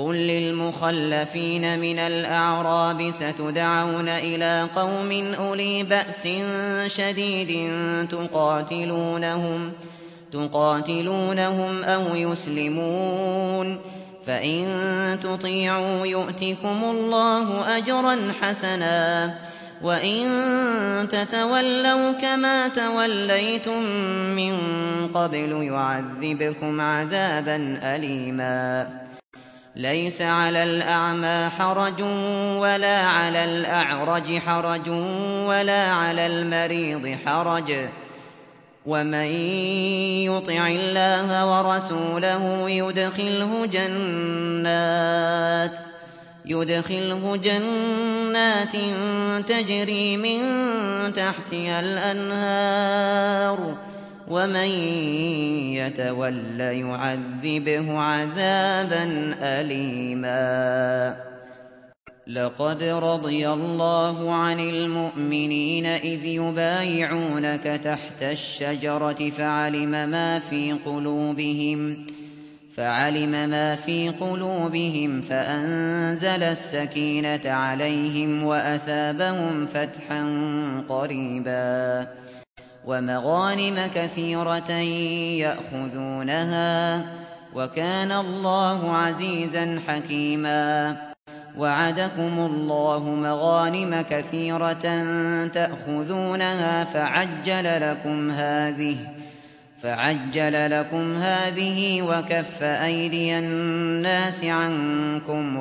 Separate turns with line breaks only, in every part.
قل للمخلفين من الأعراب ستدعون إلى قوم أولي بأس شديد تقاتلونهم أو يسلمون، فإن تطيعوا يؤتكم الله أجرا حسنا، وإن تتولوا كما توليتم من قبل يعذبكم عذابا أليما. ليس على الأعمى حرج ولا على الأعرج حرج ولا على المريض حرج، ومن يطع الله ورسوله يدخله جنات تجري من تحتها الأنهار، ومن يتول يعذبه عذابا أليما. لقد رضي الله عن المؤمنين إذ يبايعونك تحت الشجرة فعلم ما في قلوبهم فأنزل السكينة عليهم وأثابهم فتحا قريبا، ومغانم كثيرة يأخذونها، وكان الله عزيزا حكيما. وعدكم الله مغانم كثيرة تأخذونها فعجل لكم هذه وكف أيدي الناس عنكم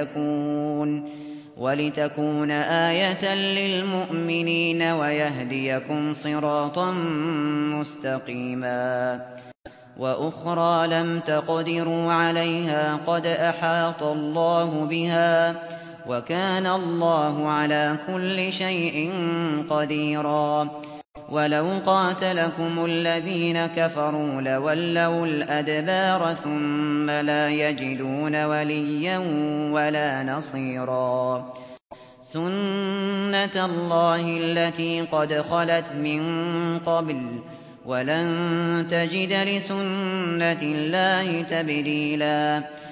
ولتكون آية للمؤمنين ويهديكم صراطا مستقيما. وأخرى لم تقدروا عليها قد أحاط الله بها، وكان الله على كل شيء قديرا. ولو قاتلكم الذين كفروا لولوا الأدبار ثم لا يجدون وليا ولا نصيرا. سنة الله التي قد خلت من قبل، ولن تجد لسنة الله تبديلا.